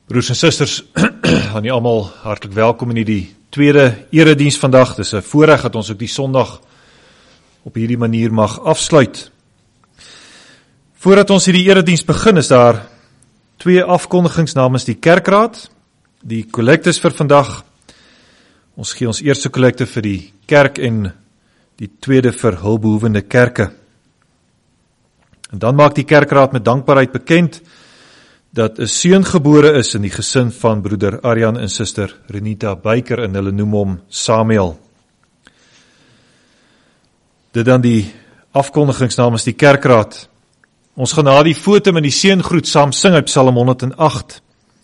Broers en susters, aan u almal hartlik welkom in hierdie tweede erediens vandag. Dis 'n voorreg dat ons ook die Sondag op hierdie manier mag afsluit. Voordat ons hierdie erediens begin, is daar twee afkondigings namens die kerkraad. Die kollektes vir vandag. Ons gee ons eerste kollekte vir die kerk en die tweede vir hulpbehoevende kerke. En dan maak die kerkraad met dankbaarheid bekend dat 'n seun gebore is in die gesin van broeder Arjan en suster Renita Beyker en hulle noem hom Samuel. Dit dan die afkondigings namens die kerkraad. Ons gaan na die foto met die seëngroet saam sing uit Psalm 108.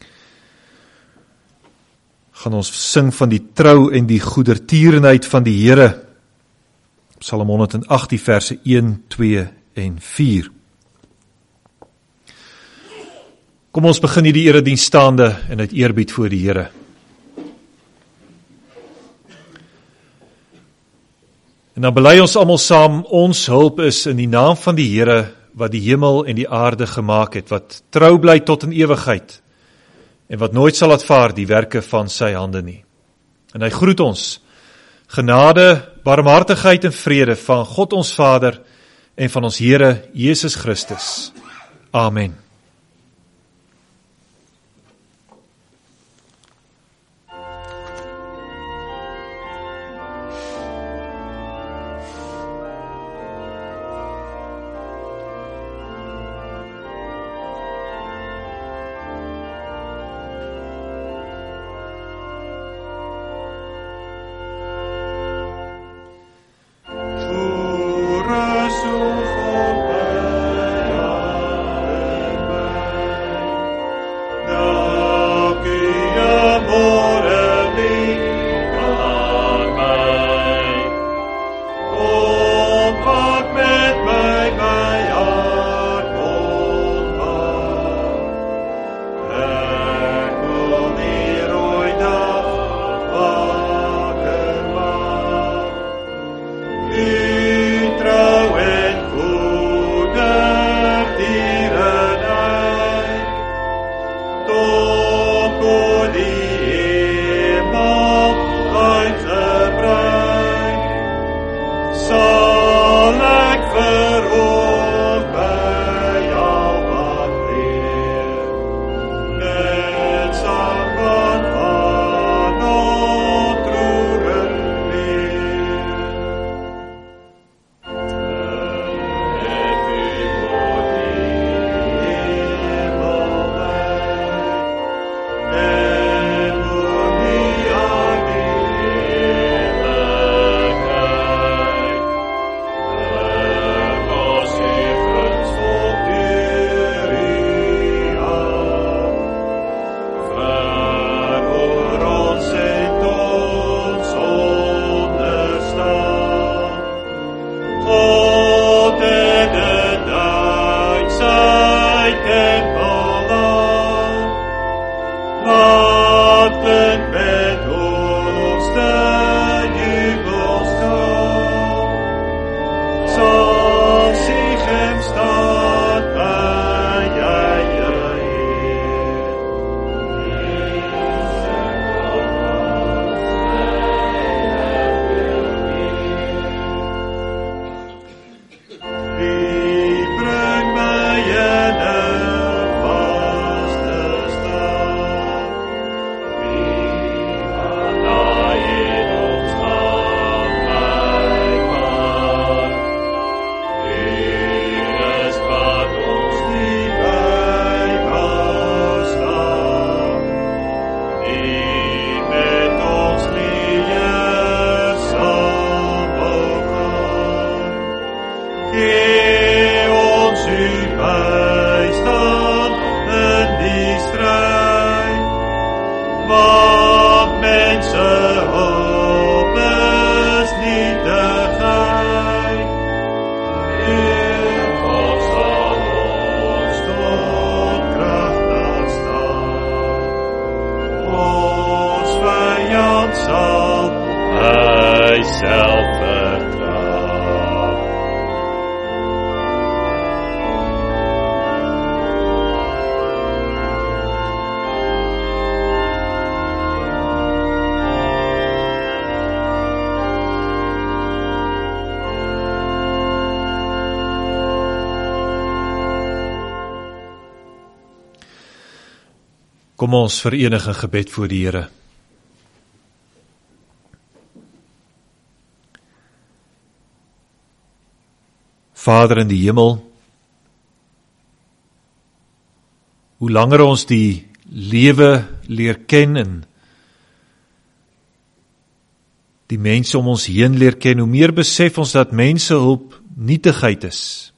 Gaan ons sing van die trou en die goedertierenheid van die Here. Psalm 108 die verse 1, 2 en 4. Kom ons begin hierdie erediens staande en uit eerbied voor die Here. En dan bely ons almal saam, ons hulp is in die naam van die Here wat die hemel en die aarde gemaak het, wat trou bly tot in ewigheid en wat nooit sal laat vaar die werke van sy hande nie. En hy groet ons, genade, barmhartigheid en vrede van God ons Vader en van ons Here Jesus Christus. Amen. Zelf vertrouw. Kom ons verenig in gebed voor die Here. Vader in die hemel, hoe langer ons die lewe leer ken en die mense om ons heen leer ken, hoe meer besef ons dat mensehulp nietigheid is.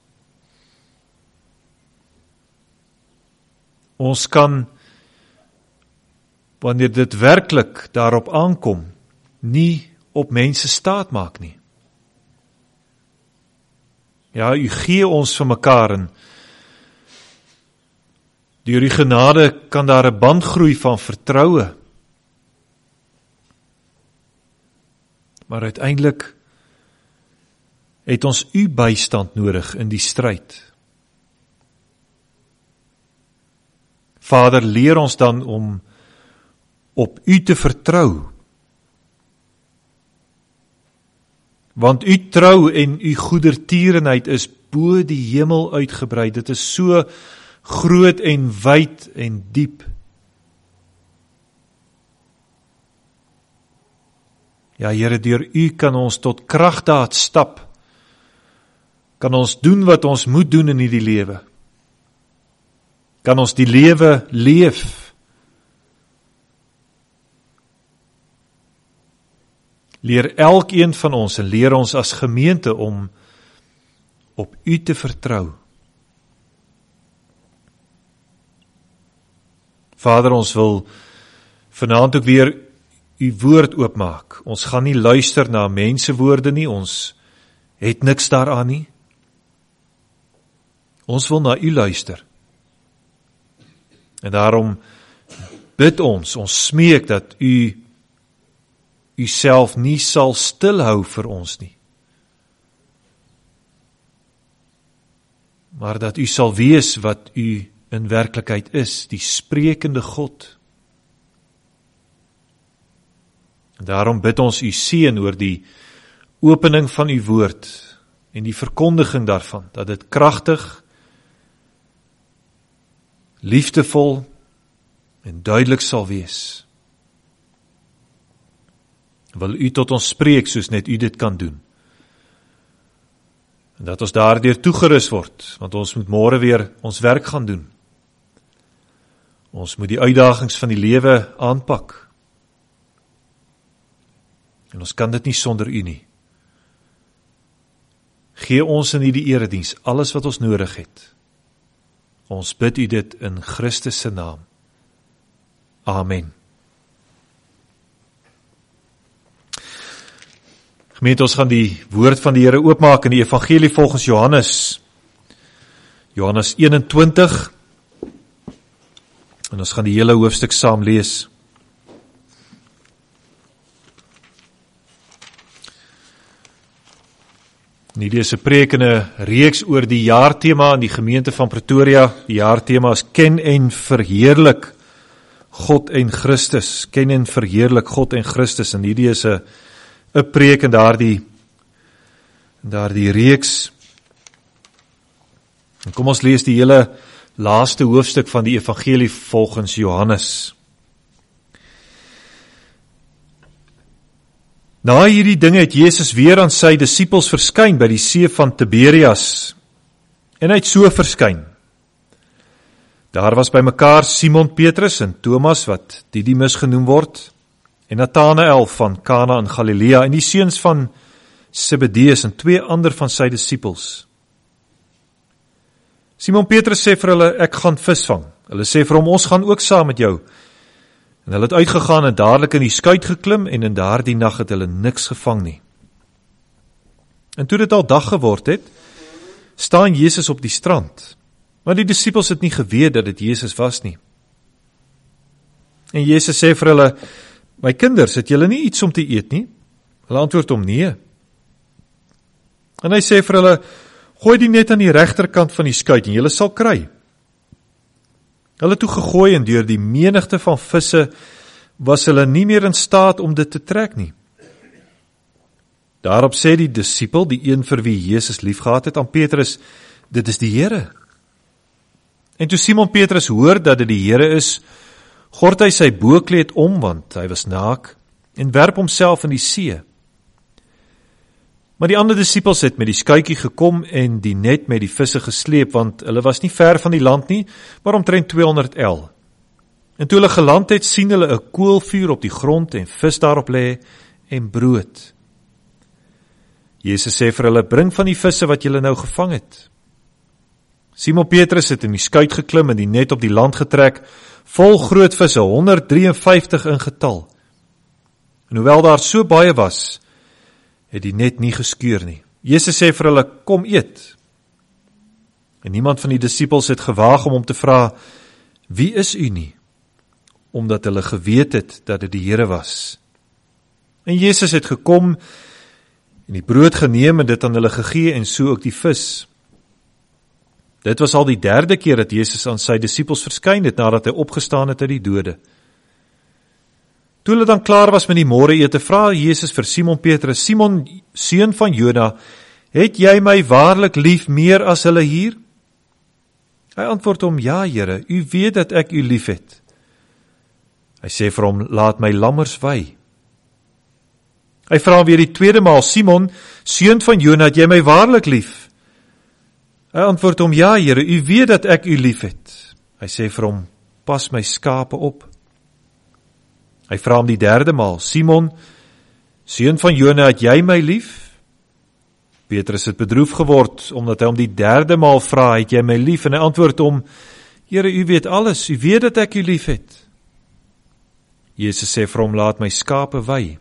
Ons kan, wanneer dit werklik daarop aankom, nie op mense staat maak nie. Ja, u gee ons vir mekaar en deur die genade kan daar 'n band groei van vertroue. Maar uiteindelik het ons u bystand nodig in die stryd. Vader, leer ons dan om op u te vertrou. Want u trou en u goedertierenheid is bo die hemel uitgebrei. Dit is so groot en wyd en diep. Ja, Here, deur u kan ons tot kragdaad stap. Kan ons doen wat ons moet doen in hierdie lewe. Kan ons die lewe leef. Leer elkeen van ons en leer ons as gemeente om op u te vertrou. Vader, ons wil vanaand ook weer u woord oopmaak. Ons gaan nie luister na mensewoorde nie, ons het niks daaraan nie. Ons wil na u luister. En daarom bid ons smeek dat u self nie sal stilhou vir ons nie. Maar dat u sal wees wat u in werklikheid is, die sprekende God. En daarom bid ons u seën oor die opening van u woord en die verkondiging daarvan, dat dit kragtig, liefdevol en duidelik sal wees. Wil u tot ons spreek soos net u dit kan doen. En dat ons daardeur toegerus word, want ons moet môre weer ons werk gaan doen. Ons moet die uitdagings van die lewe aanpak. En ons kan dit nie sonder u nie. Gee ons in hierdie erediens alles wat ons nodig het. Ons bid u dit in Christus se naam. Amen. Gemeente, ons gaan die woord van die Here oopmaak in die evangelie volgens Johannes. Johannes 21. En ons gaan die hele hoofstuk saam lees. Hierdie is 'n preek in 'n reeks oor die jaartema in die gemeente van Pretoria. Die jaartema is Ken en verheerlik God en Christus. Ken en verheerlik God en Christus. En hierdie is 'n preek in daardie reeks. En kom ons lees die hele laaste hoofstuk van die evangelie volgens Johannes. Na hierdie dinge het Jesus weer aan sy disippels verskyn by die see van Tiberias. En hy het so verskyn. Daar was by mekaar Simon Petrus en Thomas wat Didimus genoem word, en Nathanael van Kana in Galilea, en die seuns van Zebedeus en 2 ander van sy disippels. Simon Petrus sê vir hulle, ek gaan visvang. Hulle sê vir hom, ons gaan ook saam met jou. En hulle het uitgegaan en dadelik in die skuit geklim, en in daardie nag het hulle niks gevang nie. En toe dit al dag geword het, staan Jesus op die strand. Maar die disippels het nie geweet dat dit Jesus was nie. En Jesus sê vir hulle, my kinders, het julle nie iets om te eet nie? Hulle antwoord hom, nee. En hy sê vir hulle, gooi die net aan die regterkant van die skuit en julle sal kry. Hulle toe gegooi en deur die menigte van visse was hulle nie meer in staat om dit te trek nie. Daarop sê die disipel, die een vir wie Jesus liefgehad het, aan Petrus, dit is die Here. En toe Simon Petrus hoor dat dit die Here is, gord hy sy boekleed om, want hy was naak, en werp homself in die see. Maar die ander disippels het met die skuitjie gekom en die net met die visse gesleep, want hulle was nie ver van die land nie, maar omtrent 200 el. En toe hulle geland het, sien hulle 'n koolvuur op die grond en vis daarop lê en brood. Jesus sê vir hulle, bring van die visse wat julle nou gevang het. Simon Petrus het in die skuit geklim en die net op die land getrek, vol groot visse, 153 in getal. En hoewel daar so baie was, het die net nie geskeur nie. Jesus sê vir hulle, kom eet. En niemand van die disippels het gewaag om hom te vra, wie is u nie? Omdat hulle geweet het dat dit die Here was. En Jesus het gekom en die brood geneem en dit aan hulle gegee en so ook die vis. Dit was al die 3de keer dat Jesus aan sy disippels verskyn het nadat hy opgestaan het uit die dode. Toe hulle dan klaar was met die môreete, vra Jesus vir Simon Petrus, Simon, seun van Jona, het jy my waarlik lief meer as hulle hier? Hy antwoord hom, ja Here, u weet dat ek u lief het. Hy sê vir hom, laat my lammers wei. Hy vra weer die tweede maal, Simon, seun van Jona, het jy my waarlik lief? Hy antwoord hom, ja Here, u weet dat ek u lief het. Hy sê vir hom, pas my skape op. Hy vra hom die 3de maal, Simon, seun van Jona, het jy my lief? Petrus het bedroef geword, omdat hy hom die 3de maal vra, het jy my lief? En hy antwoord hom, Here, u weet alles, u weet dat ek u lief het. Jesus sê vir hom, laat my skape wei.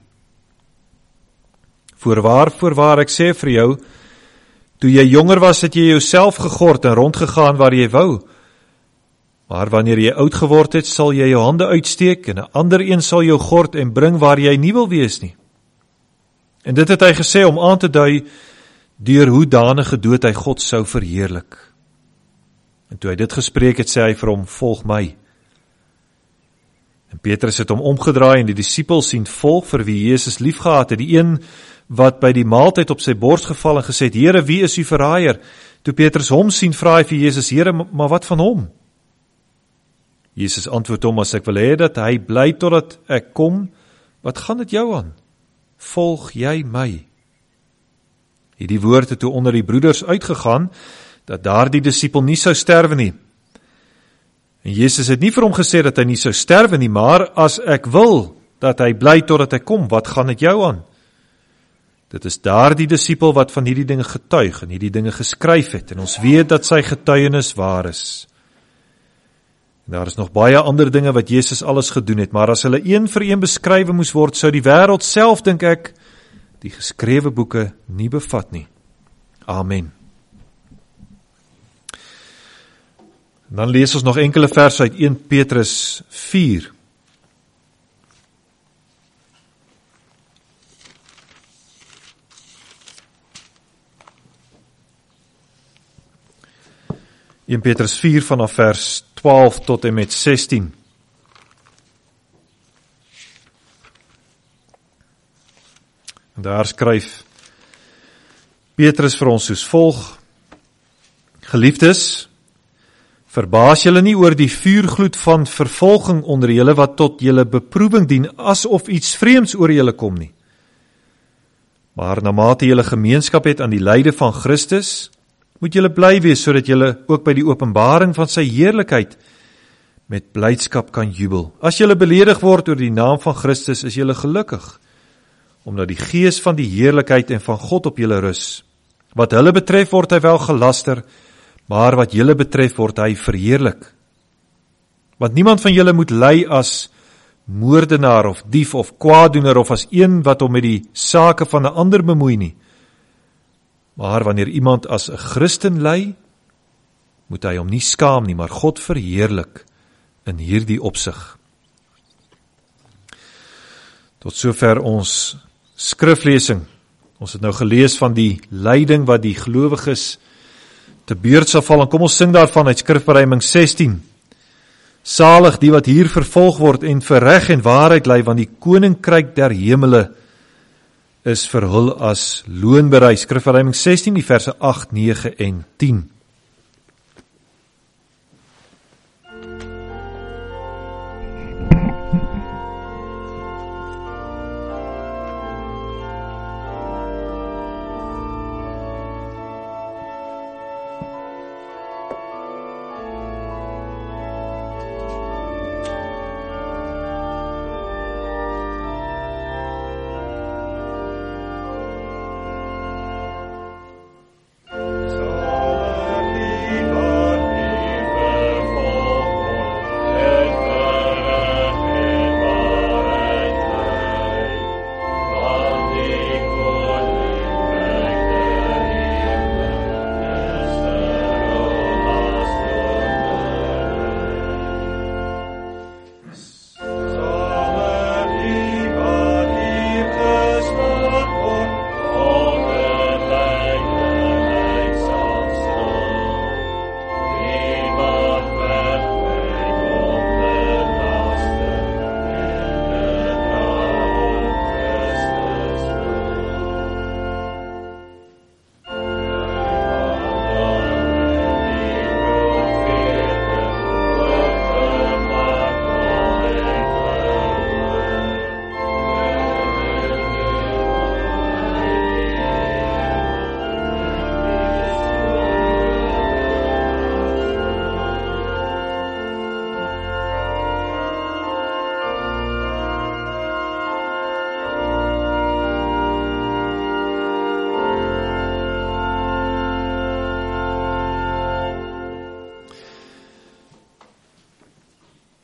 Voorwaar, ek sê vir jou, toe jy jonger was, het jy jouself gegord en rondgegaan waar jy wou. Maar wanneer jy oud geword het, sal jy jou hande uitsteek en 'n ander een sal jou gord en bring waar jy nie wil wees nie. En dit het hy gesê om aan te dui, deur hoe danige dood hy God sou verheerlik. En toe hy dit gespreek het, sê hy vir hom, volg my. En Petrus het hom omgedraai en die disipels sien volg vir wie Jesus liefgehad het, die een wat by die maaltyd op sy bors geval en gesê het, Here, wie is u verraaier? Toe Petrus hom sien, vra hy vir Jesus, Here, maar wat van hom? Jesus antwoord hom, as ek wil hê dat hy bly totdat ek kom, wat gaan dit jou aan? Volg jy my? Hierdie woord het toe onder die broeders uitgegaan, dat daardie disipel nie sou sterwe nie. En Jesus het nie vir hom gesê dat hy nie sou sterwe nie, maar as ek wil dat hy bly totdat hy kom, wat gaan dit jou aan? Dit is daardie disipel wat van hierdie dinge getuig en hierdie dinge geskryf het, en ons weet dat sy getuienis waar is. En daar is nog baie ander dinge wat Jesus alles gedoen het, maar as hulle een vir een beskrywe moes word, sou die wêreld self, dink ek, die geskrewe boeke nie bevat nie. Amen. En dan lees ons nog enkele verse uit 1 Petrus 4. In Petrus 4 vanaf vers 12 tot en met 16. En daar skryf Petrus vir ons soos volg: Geliefdes, verbaas julle nie oor die vuurgloed van vervolging onder julle wat tot julle beproewing dien, asof iets vreemds oor julle kom nie. Maar na mate julle gemeenskap het aan die lyde van Christus, moet julle bly wees, sodat julle ook by die openbaring van sy heerlikheid met blydskap kan jubel. As julle beledig word oor die naam van Christus, is julle gelukkig, omdat die gees van die heerlikheid en van God op julle rus. Wat hulle betref word hy wel gelaster, maar wat julle betref word hy verheerlik. Want niemand van julle moet ly as moordenaar of dief of kwaaddoener of as een wat hom met die sake van 'n ander bemoei nie. Maar wanneer iemand as 'n Christen ly, moet hy hom nie skaam nie, maar God verheerlik in hierdie opsig. Tot sover ons skriflesing. Ons het nou gelees van die lyding wat die gelowiges te beurt sal val, en kom ons sing daarvan uit Skrifberuiming 16. Salig die wat hier vervolg word en vir reg en waarheid ly, want die koninkryk der hemele is vir hul as loon berei. Skrifberuiming 16, die verse 8, 9 en 10.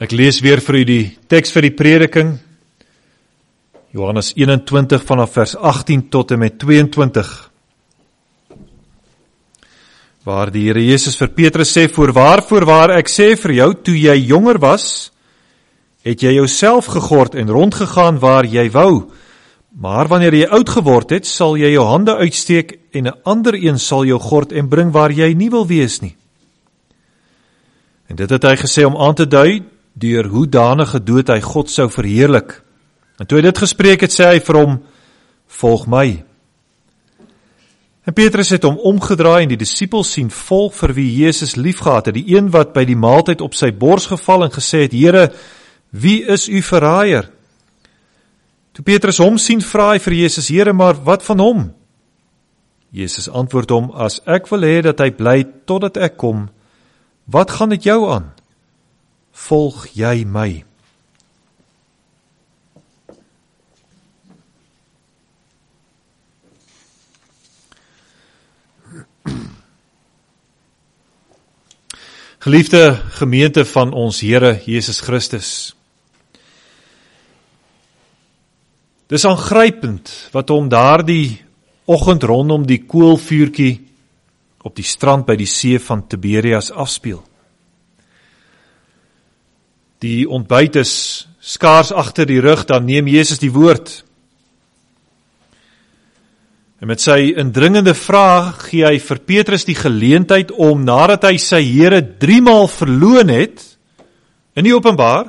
Ek lees weer vir u die teks vir die prediking, Johannes 21 vanaf vers 18 tot en met 22, waar die Here Jesus vir Petrus sê, voorwaar ek sê vir jou, toe jy jonger was, het jy jouself gegord en rondgegaan waar jy wou, maar wanneer jy oud geword het, sal jy jou hande uitsteek en 'n ander een sal jou gord en bring waar jy nie wil wees nie. En dit het hy gesê om aan te dui, deur hoedanige dood hy God sou verheerlik. En toe hy dit gespreek het, sê hy vir hom, volg my. En Petrus het hom omgedraai en die disippels sien volg vir wie Jesus liefgehad het, die een wat by die maaltyd op sy bors geval en gesê het, Here, wie is u verraaier? Toe Petrus hom sien, vra hy vir Jesus, Here, maar wat van hom? Jesus antwoord hom, as ek wil hê dat hy bly totdat ek kom, wat gaan dit jou aan? Volg jy my? Geliefde gemeente van ons Here Jesus Christus, dis aangrypend wat hom daardie oggend rondom die koolvuurtjie op die strand by die see van Tiberias afspeel. Die ontbyt is skaars agter die rug, dan neem Jesus die woord. En met sy indringende vraag gee hy vir Petrus die geleentheid om, nadat hy sy Here 3 maal verloon het, in die openbaar,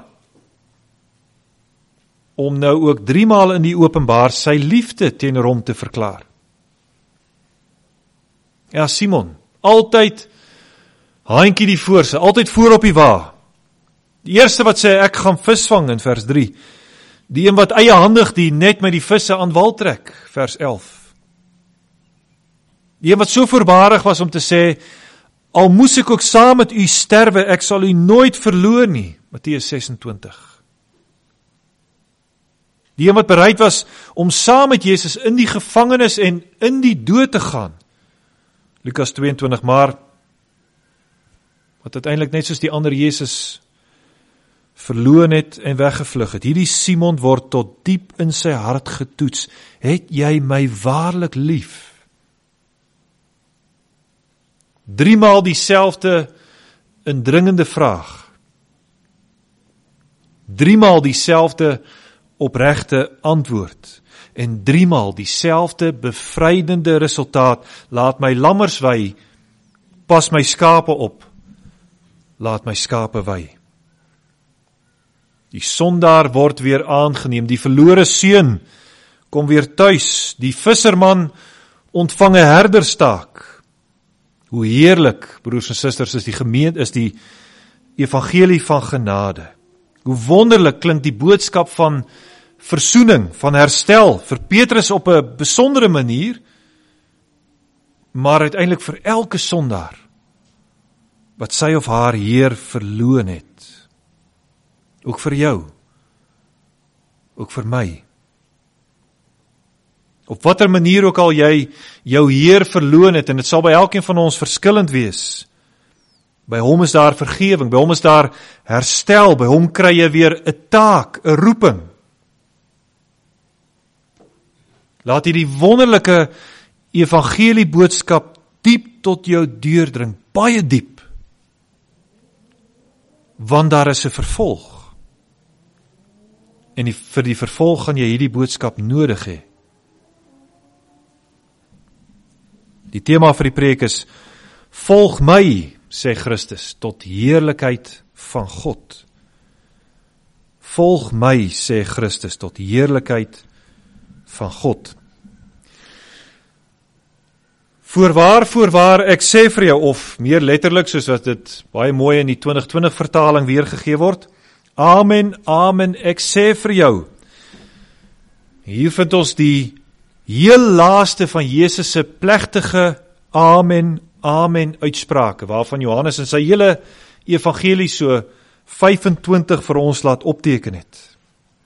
om nou ook 3 maal in die openbaar sy liefde teenoor hom te verklaar. Ja, Simon, altyd haantjie die voorste, altyd voor op die wa. Die eerste wat sê, ek gaan vis vang in vers 3. Die een wat eiehandig die net met die visse aan wal trek, vers 11. Die een wat so voorbarig was om te sê, al moes ek ook saam met u sterwe, ek sal u nooit verloor nie, Matteus 26. Die een wat bereid was om saam met Jesus in die gevangenis en in die dood te gaan, Lukas 22, maar wat uiteindelik net soos die ander Jesus verloon het en weggevlug het. Hierdie Simon word tot diep in sy hart getoets. Het jy my waarlik lief? 3 maal dieselfde indringende vraag. 3 maal dieselfde opregte antwoord. En 3 maal dieselfde bevrydende resultaat. Laat my lammers wei, pas my skape op, laat my skape wei. Die sondaar word weer aangeneem, die verlore seun kom weer tuis, die visserman ontvang 'n herderstaak. Hoe heerlik, broers en susters, is die evangelie van genade. Hoe wonderlik klink die boodskap van versoening, van herstel, vir Petrus op 'n besondere manier, maar uiteindelik vir elke sondaar, wat sy of haar Heer verloon het. Ook vir jou, ook vir my. Op watter manier ook al jy jou Heer verloon het, en dit sal by elkeen van ons verskillend wees. By hom is daar vergewing, by hom is daar herstel, by hom kry jy weer 'n taak, 'n roeping. Laat hierdie wonderlike evangelieboodskap diep tot jou deurdring, baie diep. Want daar is 'n vervolg. En vir die vervolg gaan jy hierdie boodskap nodig hê. Die tema vir die preek is, volg my, sê Christus, tot heerlikheid van God. Volg my, sê Christus, tot heerlikheid van God. Voorwaar, ek sê vir jou, of meer letterlik, soos wat dit baie mooi in die 2020 vertaling weergegee word, Amen, amen, ek sê vir jou. Hier vind ons die heel laaste van Jesus se plegtige amen, amen uitsprake, waarvan Johannes in sy hele evangelie so 25 vir ons laat opteken het.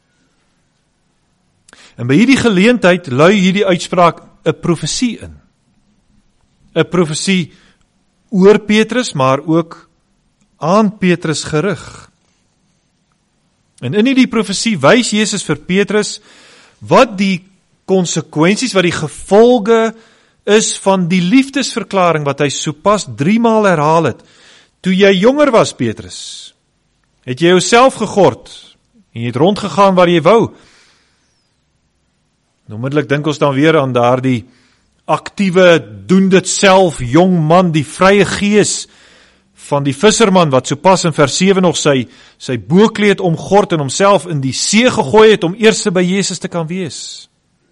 En by hierdie geleentheid lui hierdie uitspraak 'n profesie in. 'n Profesie oor Petrus, maar ook aan Petrus gerig. En in hierdie profesie wys Jesus vir Petrus wat die konsekwensies, wat die gevolge is van die liefdesverklaring wat hy sopas 3 maal herhaal het. Toe jy jonger was, Petrus, het jy jouself gegord en jy het rondgegaan waar jy wou. Onmiddellik dink ons dan weer aan daardie aktiewe, doen dit self, jong man, die vrye gees van die visserman, wat sopas in vers 7 nog sy boekleed omgord en homself in die see gegooi het, om eers by Jesus te kan wees.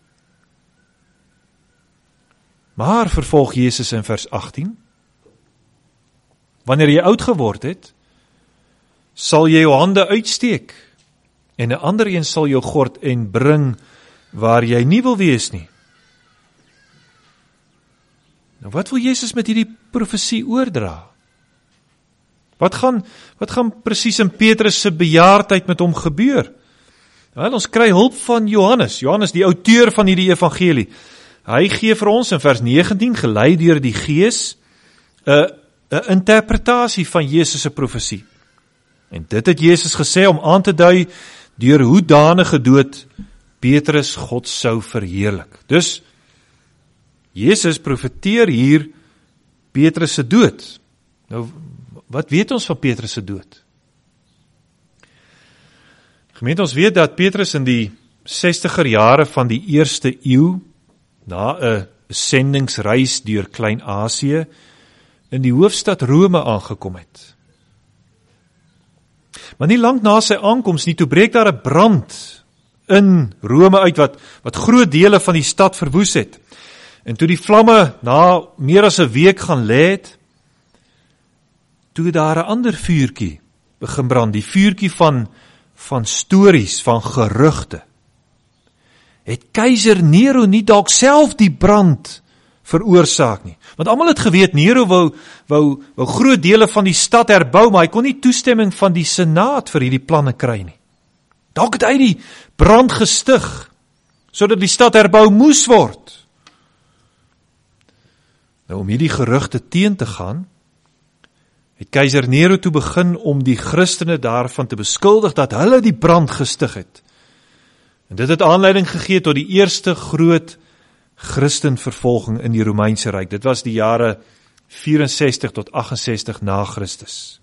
Maar, vervolg Jesus in vers 18, wanneer jy oud geword het, sal jy jou hande uitsteek, en 'n ander een sal jou gord en bring waar jy nie wil wees nie. Nou wat wil Jesus met hierdie profesie oordra? Wat gaan presies in Petrus se bejaardheid met hom gebeur? Wel, ons kry hulp van Johannes, die outeur van hierdie evangelie. Hy gee vir ons in vers 19, gelei deur die Gees, 'n interpretasie van Jesus se profesie. En dit het Jesus gesê om aan te dui deur hoedanige dood Petrus God sou verheerlik. Dus Jesus profeteer hier Petrus se dood. Nou, wat weet ons van Petrus se dood? Gemeente, ons weet dat Petrus in die 60er jare van die 1ste eeu, na 'n sendingsreis deur Klein-Asië, in die hoofstad Rome aangekom het. Maar nie lank na sy aankoms nie, toe breek daar 'n brand in Rome uit, wat groot dele van die stad verwoes het. En toe die vlamme na meer as 'n week gaan lê het, toe daar 'n ander vuurtjie begin brand, die vuurtjie van stories, van gerugte. Het keiser Nero nie dalk self die brand veroorsaak nie? Want almal het geweet, Nero wou groot dele van die stad herbou, maar hy kon nie toestemming van die senaat vir hierdie planne kry nie. Dalk het hy die brand gestig, sodat die stad herbou moes word. Nou, om hierdie gerugte teen te gaan, het keiser Nero toe begin om die Christene daarvan te beskuldig dat hulle die brand gestig het. En dit het aanleiding gegee tot die eerste groot Christenvervolging in die Romeinse Ryk. Dit was die jare 64 tot 68 na Christus.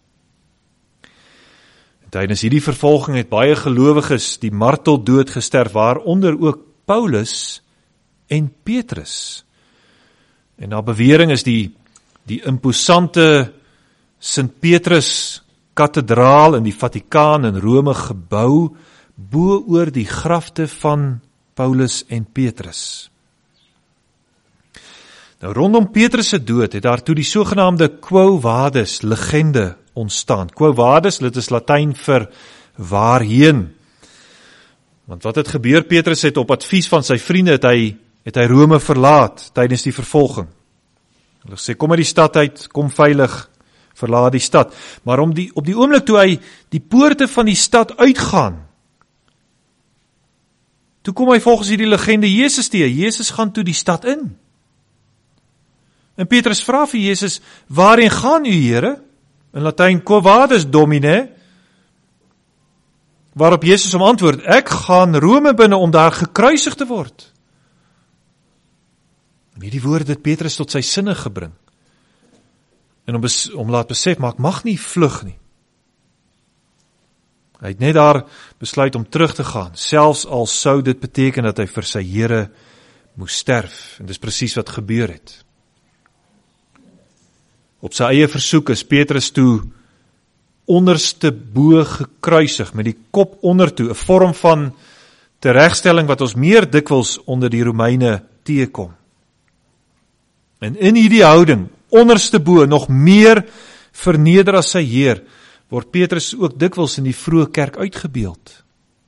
En tydens hierdie vervolging het baie gelowiges die marteldood gesterf, waaronder ook Paulus en Petrus. En na bewering is die imposante Sint Petrus kathedraal in die Vatikaan in Rome gebou bo oor die grafte van Paulus en Petrus. Nou, rondom Petrus se dood het daar toe die sogenaamde Quo Vadis legende ontstaan. Quo Vadis, dit is Latyn vir waarheen. Want wat het gebeur? Petrus het op advies van sy vriende het hy Rome verlaat tydens die vervolging. Hulle sê, kom uit die stad uit, kom veilig, verlaat die stad. Maar op die oomblik toe hy die poorte van die stad uitgaan, toe kom hy volgens hierdie legende Jesus teë. Jesus gaan toe die stad in. En Petrus vra vir Jesus, waarheen gaan u, Here? In Latyn, Quo Vadis, Domine? Waarop Jesus hom antwoord, ek gaan Rome binne om daar gekruisig te word. En hierdie woorde het Petrus tot sy sinne gebring. En om laat besef, maar ek mag nie vlug nie. Hy het net daar besluit om terug te gaan, selfs al sou dit beteken dat hy vir sy Here moes sterf. En dis presies wat gebeur het. Op sy eie versoek is Petrus toe onderste bo gekruisig, met die kop ondertoe, 'n vorm van teregstelling wat ons meer dikwels onder die Romeine teekom. En in hierdie houding, onderste bo, nog meer verneder as sy Heer, word Petrus ook dikwels in die vroeë kerk uitgebeeld.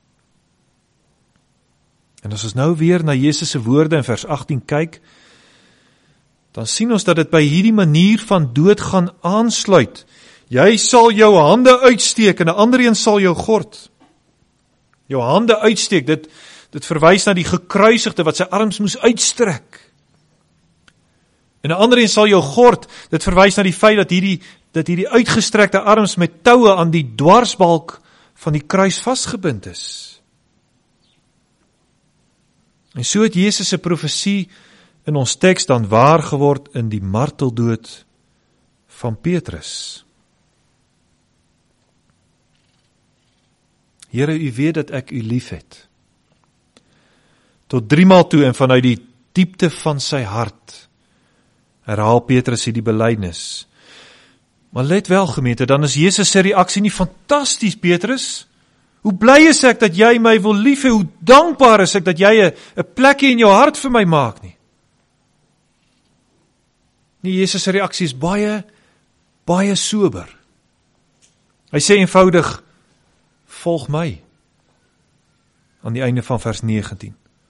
En as ons nou weer na Jesus se woorde in vers 18 kyk, dan sien ons dat dit by hierdie manier van dood gaan aansluit. Jy sal jou hande uitsteek en 'n ander een sal jou gord. Jou hande uitsteek, dit verwys na die gekruisigde wat sy arms moes uitstrek. En 'n ander een sal jou gord, dit verwys na die feit dat hierdie uitgestrekte arms met toue aan die dwarsbalk van die kruis vasgebind is. En so het Jesus se profesie in ons teks dan waar geword in die marteldood van Petrus. Here, u weet dat ek u lief het. Tot 3 maal toe en vanuit die diepte van sy hart herhaal Petrus hierdie belydenis. Maar let wel, gemeente, dan is Jesus se reaksie nie fantasties, Petrus. Hoe bly is ek dat jy my wil lief hê, hoe dankbaar is ek dat jy 'n plekkie in jou hart vir my maak nie. Nee, Jesus se reaksie is baie, baie sober. Hy sê eenvoudig, volg my, aan die einde van vers 19.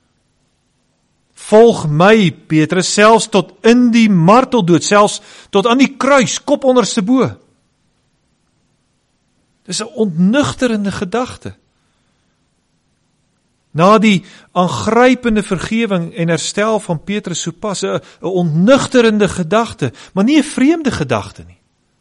Volg my, Petrus, selfs tot in die marteldood, selfs tot aan die kruis, kop onderste bo. Dis 'n ontnugterende gedagte. Na die aangrypende vergewing en herstel van Petrus sopas, 'n ontnugterende gedagte, maar nie 'n vreemde gedagte nie.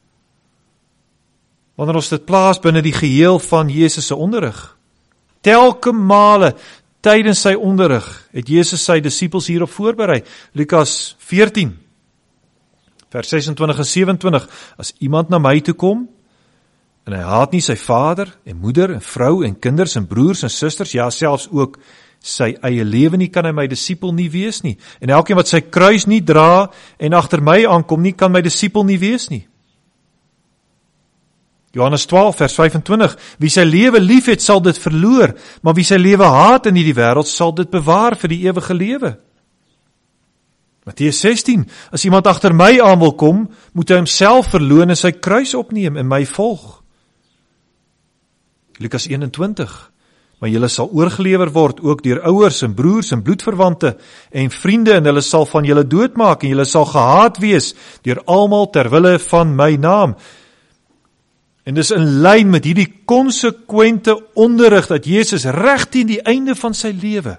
Wanneer ons dit plaas binne die geheel van Jesus se onderrig, telke male tydens sy onderrig het Jesus sy disippels hierop voorberei. Lukas 14, vers 26 en 27, as iemand na my toe kom, en hy haat nie sy vader en moeder en vrou en kinders en broers en susters, ja selfs ook sy eie lewe nie, kan hy my disipel nie wees nie. En elkeen wat sy kruis nie dra en agter my aankom nie, kan my disipel nie wees nie. Johannes 12 vers 25, wie sy lewe lief het, sal dit verloor, maar wie sy lewe haat in hierdie wêreld, sal dit bewaar vir die ewige lewe. Matteus 16, as iemand agter my aan wil kom, moet hy homself verloon en sy kruis opneem en my volg. Lukas 21, maar julle sal oorgelewer word, ook deur ouers en broers en bloedverwante en vriende, en hulle sal van julle doodmaak, en julle sal gehaat wees deur almal ter wille van my naam. En dis in lyn met hierdie konsekwente onderrig dat Jesus reg teen die einde van sy lewe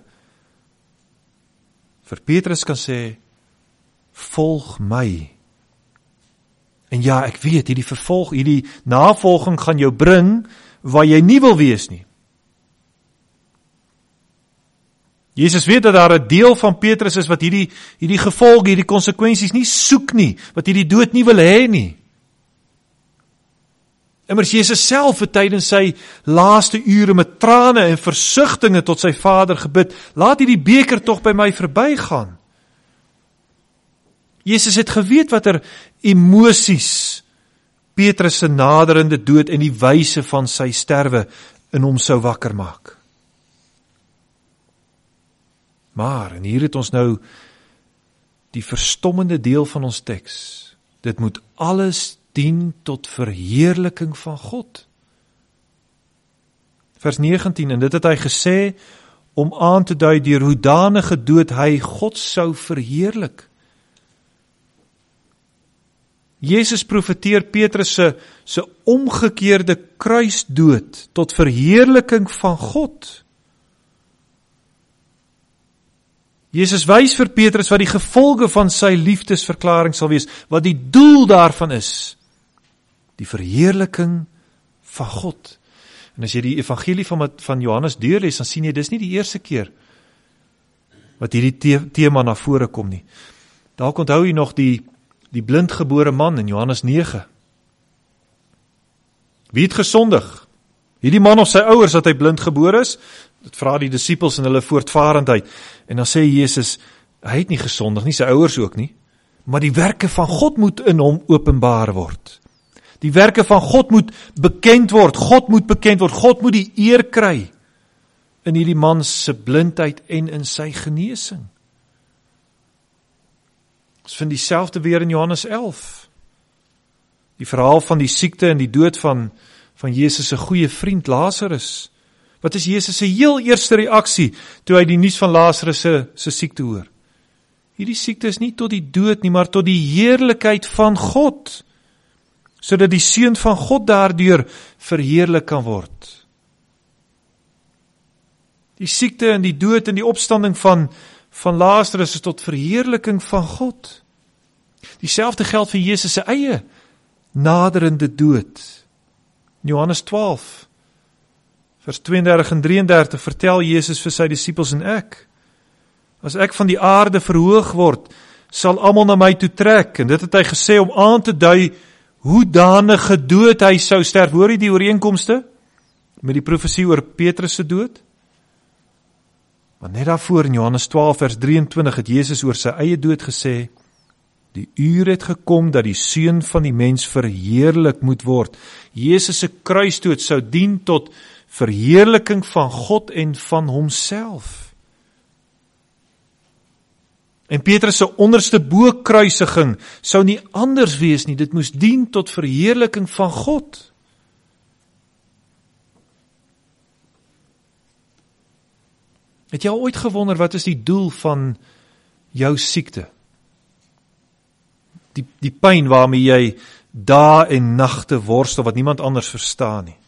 vir Petrus kan sê, volg my. En ja, ek weet, hierdie navolging gaan jou bring waar jy nie wil wees nie. Jesus weet dat daar 'n deel van Petrus is wat hierdie gevolge, hierdie konsekwensies nie soek nie, wat hierdie dood nie wil hê nie. Immers Jesus self het tydens sy laaste ure met trane en versigtinge tot sy Vader gebid, laat hierdie beker tog by my verbygaan. Jesus het geweet watter emosies Petrus se naderende dood en die wyse van sy sterwe in hom sou wakker maak. Maar, en hier het ons nou die verstommende deel van ons teks, dit moet alles dien tot verheerliking van God. Vers 19, en dit het hy gesê, om aan te dui deur hoedanige dood hy God sou verheerlik. Jesus profeteer Petrus se omgekeerde kruisdood tot verheerliking van God. Jesus wys vir Petrus wat die gevolge van sy liefdesverklaring sal wees, wat die doel daarvan is, die verheerliking van God. En as jy die evangelie van Johannes deurlees, dan sien jy, dis nie die eerste keer wat hierdie tema na vore kom nie. Dalk onthou jy nog die blindgebore man in Johannes 9. Wie het gesondig? Hierdie man of sy ouers dat hy blindgebore is? Dit vra die disippels in hulle voortvarendheid. En dan sê Jesus, hy het nie gesondig nie, sy ouers ook nie, maar die werke van God moet in hom openbaar word. Die werke van God moet bekend word, God moet bekend word, God moet die eer kry in hierdie man se blindheid en in sy genesing. Ons vind dieselfde weer in Johannes 11. Die verhaal van die siekte en die dood van Jesus se goeie vriend Lazarus. Wat is Jesus se heel eerste reaksie toe hy die nuus van Lazarus se siekte hoor? Hierdie siekte is nie tot die dood nie, maar tot die heerlikheid van God, sodat die Seun van God daardeur verheerlik kan word. Die siekte en die dood en die opstanding van Lazarus is tot verheerliking van God. Dieselfde geld vir Jesus se eie naderende dood. Johannes 12, Vers 32 en 33 vertel Jesus vir sy disippels en ek. As ek van die aarde verhoog word, sal almal na my toe trek. En dit het hy gesê om aan te dui hoe danige dood hy sou sterf. Hoor jy die ooreenkomste met die profesie oor Petrus se dood? Maar net daarvoor in Johannes 12 vers 23 het Jesus oor sy eie dood gesê, die uur het gekom dat die seun van die mens verheerlik moet word. Jesus se kruisdood sou dien tot verheerliking van God en van homself. En Petrus se onderste bo-kruisiging sou nie anders wees nie, dit moes dien tot verheerliking van God. Het jy al ooit gewonder, wat is die doel van jou siekte? Die pyn waarmee jy dae en nagte worstel, wat niemand anders verstaan nie.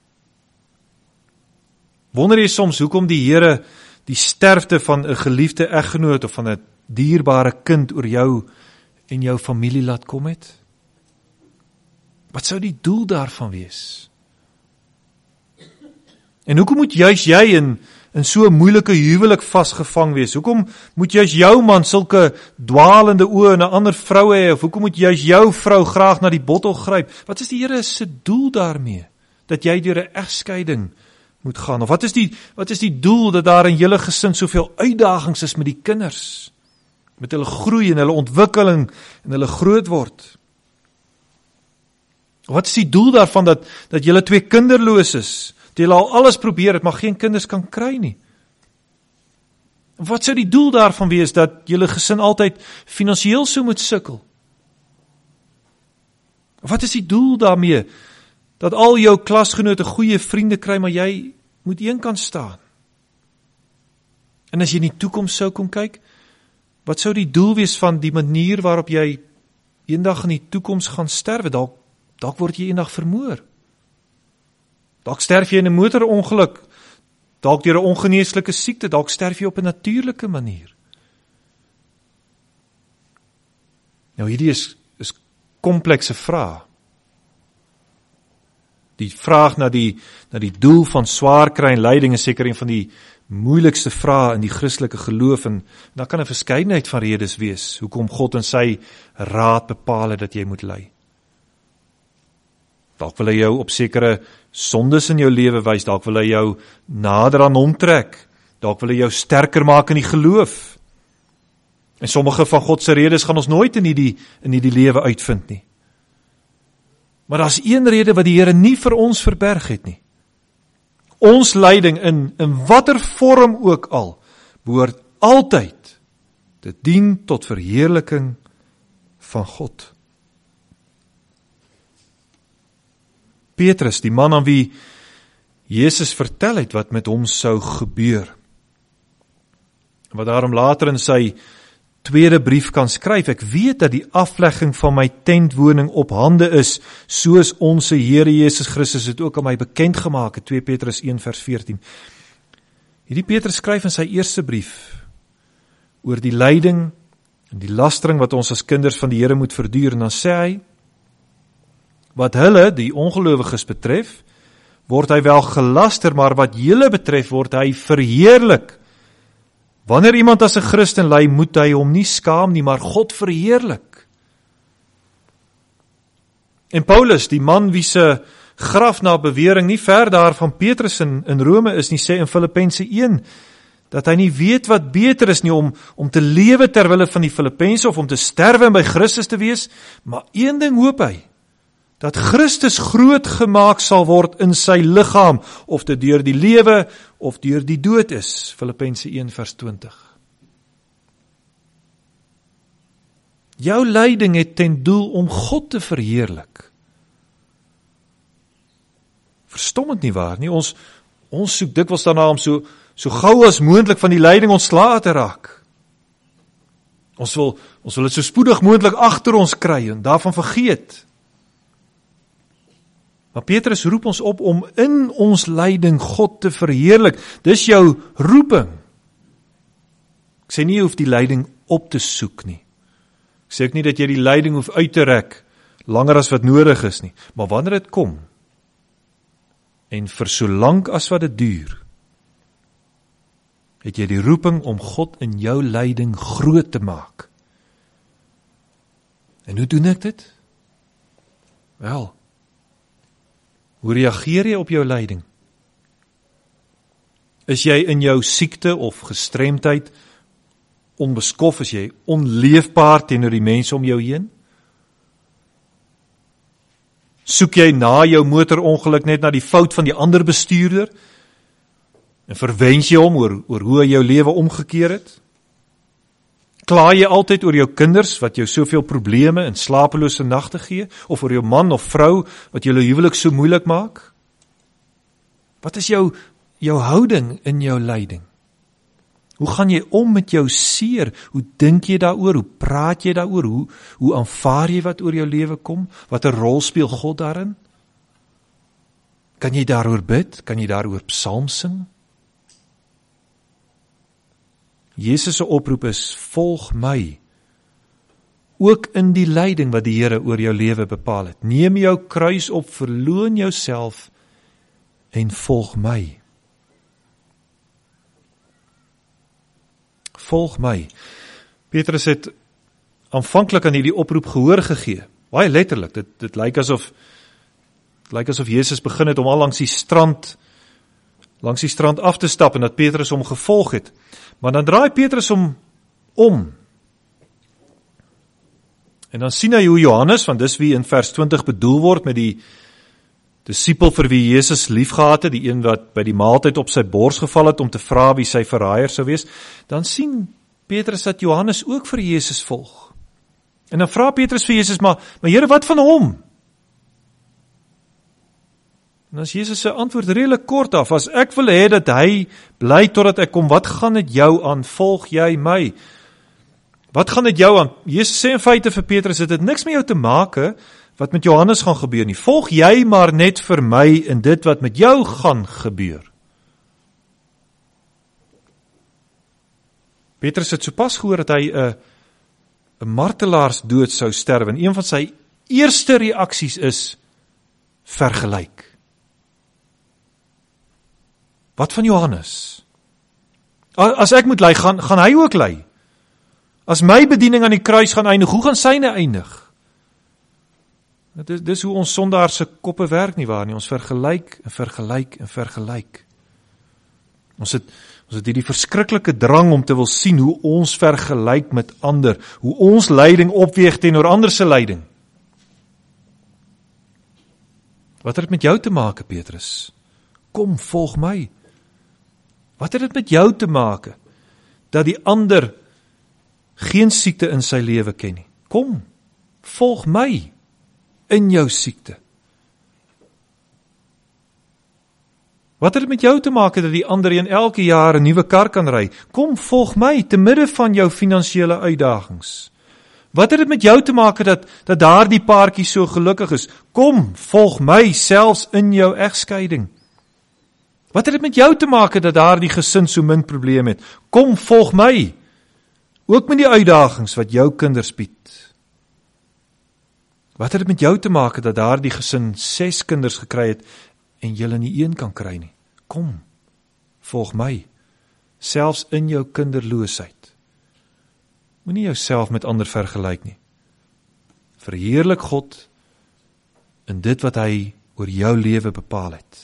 Wonder jy soms, hoekom die Here die sterfte van 'n geliefde eggenoot of van 'n dierbare kind oor jou en jou familie laat kom het? Wat sou die doel daarvan wees? En hoekom moet juis jy in so 'n moeilike huwelik vasgevang wees? Hoekom moet juis jou man sulke dwaalende oë na ander vroue hê? Of hoekom moet juis jou vrou graag na die bottel gryp? Wat is die Here se doel daarmee? Dat jy deur 'n egskeiding moet gaan? Of wat is die doel dat daar in julle gesin soveel uitdagings is met die kinders? Met hulle groei en hulle ontwikkeling en hulle groot word? Wat is die doel daarvan dat julle 2 kinderloos is? Dat julle al alles probeer het, maar geen kinders kan kry nie? Wat sou die doel daarvan wees, dat julle gesin altyd finansiëel so moet sukkel? Wat is die doel daarmee, dat al jou klasgenote goeie vriende kry, maar jy moet eenkant staan? En as jy in die toekoms sou kon kyk, wat sou die doel wees van die manier waarop jy eendag in die toekoms gaan sterwe? Dalk word jy eendag vermoor. Dalk sterf jy in 'n motorongeluk, dalk deur 'n ongeneeslike siekte, dalk sterf jy op 'n natuurlike manier. Nou hierdie is komplekse vrae. Die vraag na die doel van swaar kry en lyding is seker een van die moeilikste vrae in die Christelike geloof, en daar kan 'n verskeidenheid van redes wees hoekom God in sy raad bepaal het dat jy moet ly. Dalk wil hy jou op sekere sondes in jou lewe wys, dalk wil hy jou nader aan hom trek, dalk wil hy jou sterker maak in die geloof. En sommige van God se redes gaan ons nooit in die lewe uitvind nie. Maar daar's een rede wat die Here nie vir ons verberg het nie. Ons lyding in watter vorm ook al, behoort altyd te dien tot verheerliking van God. Petrus, die man aan wie Jesus vertel het wat met hom sou gebeur, wat daarom later in sy tweede brief kan skryf, ek weet dat die aflegging van my tentwoning op hande is, soos ons Here Jesus Christus het ook aan my bekend gemaak het, 2 Petrus 1 vers 14. Hierdie Petrus skryf in sy eerste brief oor die lyding en die lastering wat ons as kinders van die Here moet verduur, en dan sê hy, wat hulle, die ongelowiges betref, word hy wel gelaster, maar wat julle betref, word hy verheerlik. Wanneer iemand as 'n Christen ly, moet hy hom nie skaam nie, maar God verheerlik. En Paulus, die man wie se graf na bewering nie ver daar van Petrus in Rome is nie, sê in Filippense 1, dat hy nie weet wat beter is nie, om te lewe terwille van die Filippense, of om te sterwe en by Christus te wees, maar een ding hoop hy, dat Christus groot gemaak sal word in sy liggaam, of dit deur die lewe of deur die dood is. Filippense 1 vers 20. Jou lyding het ten doel om God te verheerlik. Verstommend nie waar nie, ons soek dikwels daarna om so gou as moontlik van die lyding ontslae te raak. Ons wil dit so spoedig moontlik agter ons kry en daarvan vergeet. Maar Petrus roep ons op om in ons lyding God te verheerlik. Dis jou roeping. Ek sê nie jy hoef die lyding op te soek nie. Ek sê ook nie dat jy die lyding hoef uit te rek langer as wat nodig is nie. Maar wanneer dit kom, en vir so lank as wat dit duur, het jy die roeping om God in jou lyding groot te maak. En hoe doen ek dit? Wel, hoe reageer jy op jou lyding? Is jy in jou siekte of gestremdheid onbeskof, is jy onleefbaar teenoor die mense om jou heen? Soek jy na jou motorongeluk net na die fout van die ander bestuurder en verwens jy hom oor hoe hy jou lewe omgekeer het? Kla jy altyd oor jou kinders wat jou soveel probleme en slapelose nagte gee, of oor jou man of vrou wat jou huwelik so moeilik maak? Wat is jou houding in jou lyding? Hoe gaan jy om met jou seer? Hoe dink jy daaroor? Hoe praat jy daaroor? Hoe aanvaar jy wat oor jou lewe kom? Wat 'n rol speel God daarin? Kan jy daaroor bid? Kan jy daaroor psalm sing? Jesus se oproep is, volg my. Ook in die lyding wat die Here oor jou lewe bepaal het. Neem jou kruis op, verloon jouself en volg my. Volg my. Petrus het aanvanklik aan hierdie oproep gehoor gegee. Baie letterlik. Dit lyk asof Jesus begin het om al langs die strand af te stap en dat Petrus hom gevolg het. Maar dan draai Petrus hom om. En dan sien hy hoe Johannes, want dis wie in vers 20 bedoel word met die disipel vir wie Jesus liefgehad het, die een wat by die maaltyd op sy bors geval het om te vra wie sy verraaier sou wees, dan sien Petrus dat Johannes ook vir Jesus volg. En dan vra Petrus vir Jesus, maar Here, wat van hom? En as Jesus se antwoord redelik kort af, as ek wil hê dat hy bly totdat ek kom, wat gaan dit jou aan? Volg jy my? Wat gaan dit jou aan? Jesus sê in feite vir Petrus, dit het niks met jou te maak wat met Johannes gaan gebeur nie. Volg jy maar net vir my in dit wat met jou gaan gebeur. Petrus het sopas gehoor dat hy 'n martelaarsdood sou sterwe, en een van sy eerste reaksies is vergelyk. Wat van Johannes? As ek moet ly, gaan hy ook ly? As my bediening aan die kruis gaan eindig, hoe gaan syne eindig? Dis hoe ons sondaars se koppe werk nie waar nie. Ons vergelyk en vergelyk en vergelyk. Ons het hierdie verskriklike drang om te wil sien hoe ons vergelyk met ander, hoe ons lyding opweeg teenoor ander se lyding. Wat het dit met jou te maak, Petrus? Kom, volg my. Wat het dit met jou te maak dat die ander geen siekte in sy lewe ken nie? Kom, volg my in jou siekte. Wat het dit met jou te maak dat die ander in elke jaar 'n nuwe kar kan ry? Kom, volg my te midde van jou finansiële uitdagings. Wat het dit met jou te maak dat daardie paartjie so gelukkig is? Kom, volg my selfs in jou egskeiding. Wat het dit met jou te maak dat daardie gesin so min probleme het? Kom, volg my. Ook met die uitdagings wat jou kinders bied. Wat het dit met jou te maak dat daardie gesin 6 kinders gekry het en julle nie een kan kry nie? Kom, volg my. Selfs in jou kinderloosheid. Moenie jouself met ander vergelyk nie. Verheerlik God in dit wat hy oor jou lewe bepaal het.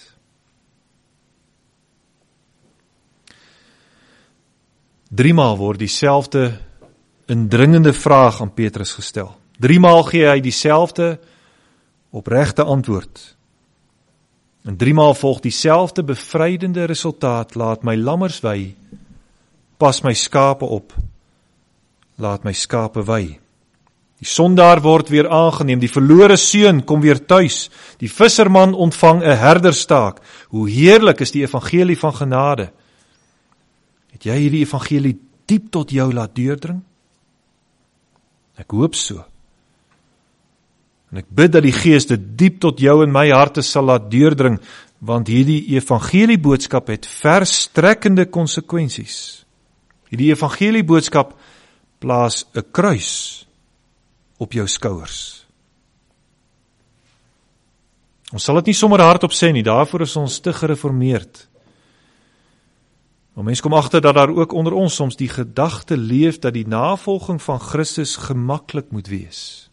Driemaal word dieselfde indringende vraag aan Petrus gestel. 3 maal gee hy dieselfde opregte antwoord. En 3 maal volg dieselfde bevrydende resultaat: laat my lammers wei, pas my skape op, laat my skape wei. Die sondaar word weer aangeneem, die verlore seun kom weer tuis, die visserman ontvang 'n herderstaak. Hoe heerlik is die evangelie van genade. Het jy hierdie evangelie diep tot jou laat deurdring? Ek hoop so. En ek bid dat die Gees dit diep tot jou en my harte sal laat deurdring, want hierdie evangelieboodskap het verstrekkende konsekwensies. Hierdie evangelieboodskap plaas 'n kruis op jou skouers. Ons sal dit nie sommer hardop sê nie, daarvoor is ons te gereformeerd. Maar mens kom agter dat daar ook onder ons soms die gedagte leef dat die navolging van Christus gemaklik moet wees.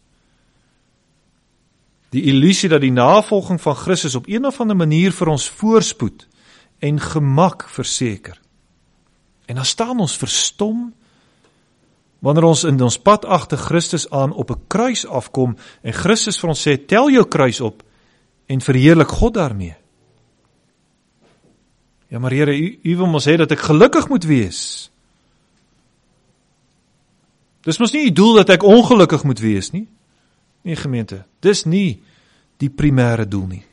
Die illusie dat die navolging van Christus op een of ander manier vir ons voorspoed en gemak verseker. En dan staan ons verstom, wanneer ons in ons pad agter Christus aan op 'n kruis afkom, en Christus vir ons sê, tel jou kruis op, en verheerlik God daarmee. Ja, maar Here, u wil ons hê dat ek gelukkig moet wees. Dis mos nie die doel dat ek ongelukkig moet wees nie. Nee, gemeente, dis nie die primêre doel nie.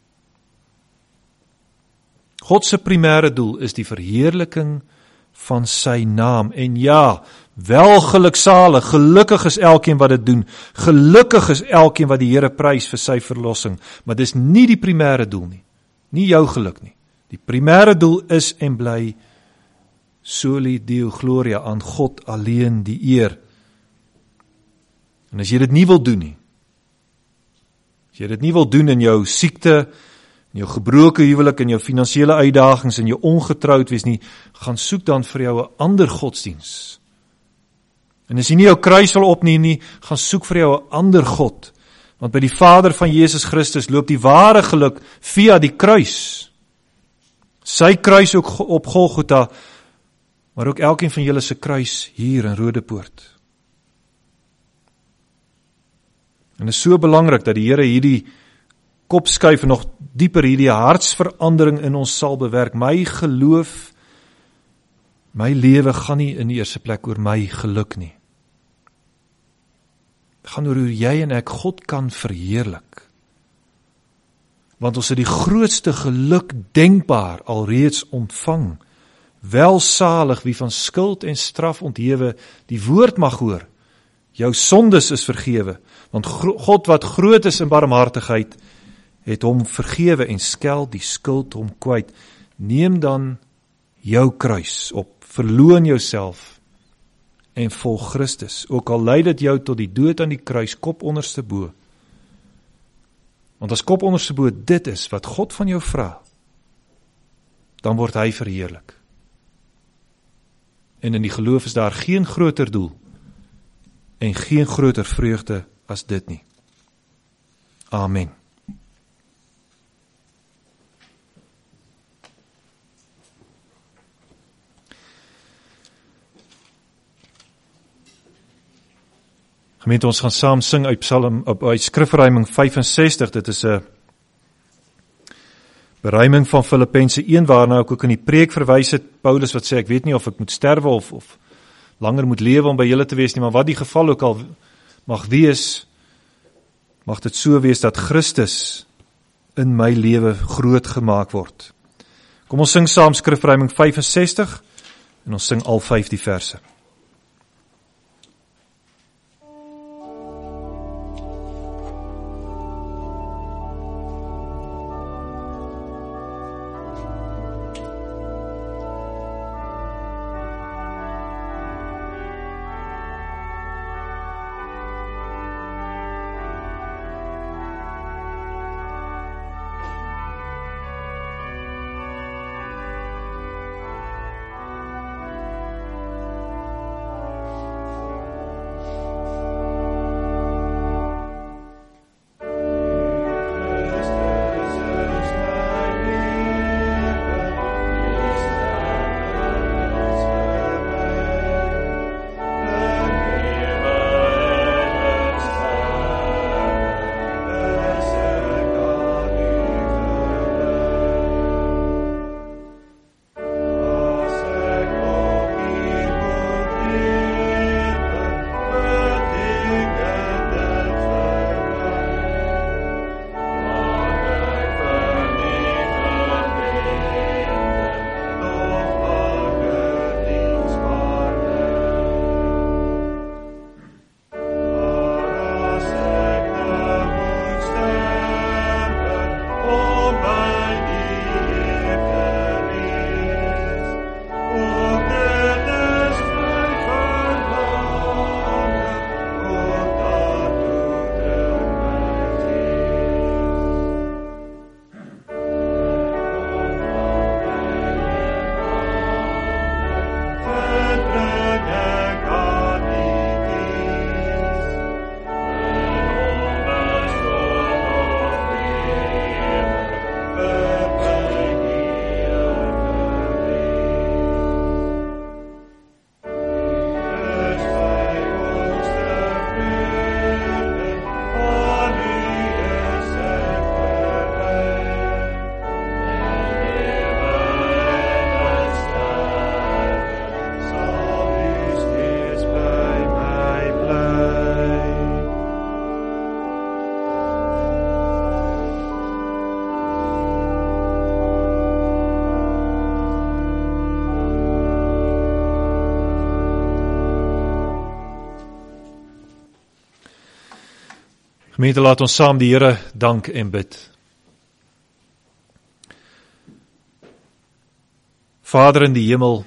God se primêre doel is die verheerliking van sy naam. En ja, wel geluksalig, gelukkig is elkeen wat dit doen. Gelukkig is elkeen wat die Here prys vir sy verlossing. Maar dis nie die primêre doel nie. Nie jou geluk nie. Die primêre doel is en bly soli Deo Gloria, aan God alleen die eer. En as jy dit nie wil doen nie, as jy dit nie wil doen in jou siekte, in jou gebroke huwelik, in jou finansiële uitdagings, in jou ongetroud wees nie, gaan soek dan vir jou 'n ander godsdiens. En as jy nie jou kruis wil opneem nie, gaan soek vir jou 'n ander God. Want by die Vader van Jesus Christus loop die ware geluk via die kruis. Sy kruis ook op Golgotha, maar ook elkeen van julle se kruis hier in Rodepoort. En dit is so belangrik dat die Here hierdie kop skuif en nog dieper hierdie hartsverandering in ons sal bewerk. My geloof, my lewe gaan nie in die eerste plek oor my geluk nie. Het gaan oor hoe jy en ek God kan verheerlik. Want ons het die grootste geluk denkbaar alreeds ontvang. Welsalig wie van skuld en straf onthewe die woord mag hoor. Jou sondes is vergewe, want God wat groot is in barmhartigheid, het hom vergewe en skel die skuld hom kwyt. Neem dan jou kruis op, verloon jouself en volg Christus, ook al lei dit jou tot die dood aan die kruis, kop onderste bo. Want as kop onderste bo dit is wat God van jou vra, dan word hy verheerlik. En in die geloof is daar geen groter doel en geen groter vreugde as dit nie. Amen. Gemeente, ons gaan saam sing uit skrifruiming 65, dit is 'n beruiming van Filippense 1, waarna ek ook in die preek verwys het, Paulus wat sê, ek weet nie of ek moet sterwe of langer moet lewe om by julle te wees nie, maar wat die geval ook al mag wees, mag dit so wees dat Christus in my lewe groot gemaak word. Kom ons sing saam skrifruiming 65, en ons sing al 5 die verse. Gemeente, laat ons saam die Here dank en bid. Vader in die hemel,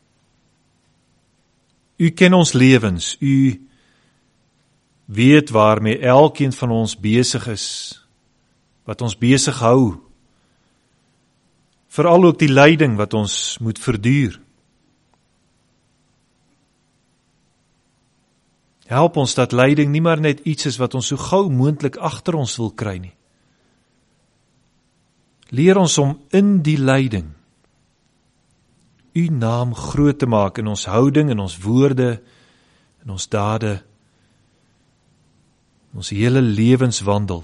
U ken ons lewens, U weet waarmee elkeen van ons besig is, wat ons besig hou, veral ook die lyding wat ons moet verduur. Help ons dat lyding nie maar net iets is wat ons so gou moontlik agter ons wil kry nie. Leer ons om in die lyding U naam groot te maak in ons houding, in ons woorde, in ons dade, in ons hele lewenswandel.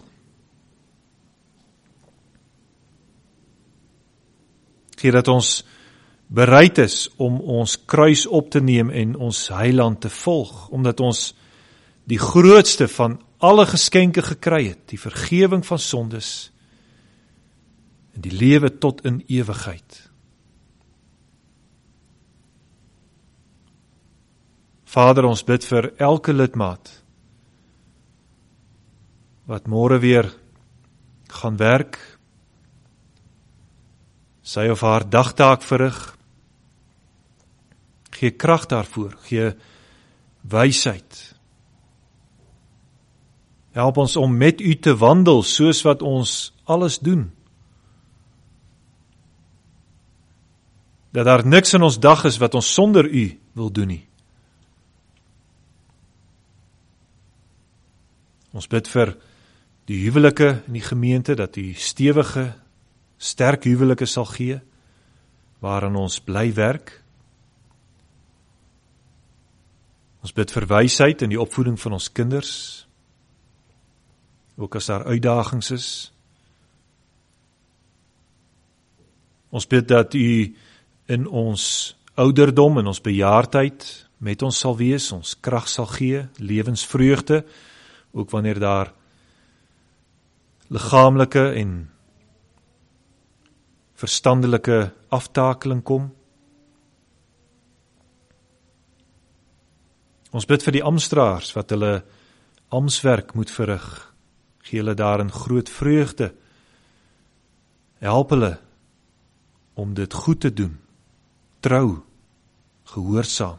Gee dat ons bereid is om ons kruis op te neem en ons heiland te volg, omdat ons die grootste van alle geskenke gekry het, die vergewing van sondes en die lewe tot in ewigheid. Vader, ons bid vir elke lidmaat wat môre weer gaan werk, sy of haar dagtaak verrig. Gee krag daarvoor, gee wysheid. Help ons om met U te wandel soos wat ons alles doen. Dat daar niks in ons dag is wat ons sonder U wil doen nie. Ons bid vir die huwelike in die gemeente, dat U stewige, sterk huwelike sal gee, waarin ons bly werk. Ons bid vir wysheid in die opvoeding van ons kinders, ook as daar uitdagings is. Ons bid dat U in ons ouderdom, in ons bejaardheid met ons sal wees, ons krag sal gee, lewensvreugde, ook wanneer daar liggaamlike en verstandelike aftakeling kom. Ons bid vir die amptdraers wat hulle amptswerk moet verrig. Gee hulle daarin groot vreugde. Help hulle om dit goed te doen, trou, gehoorsaam.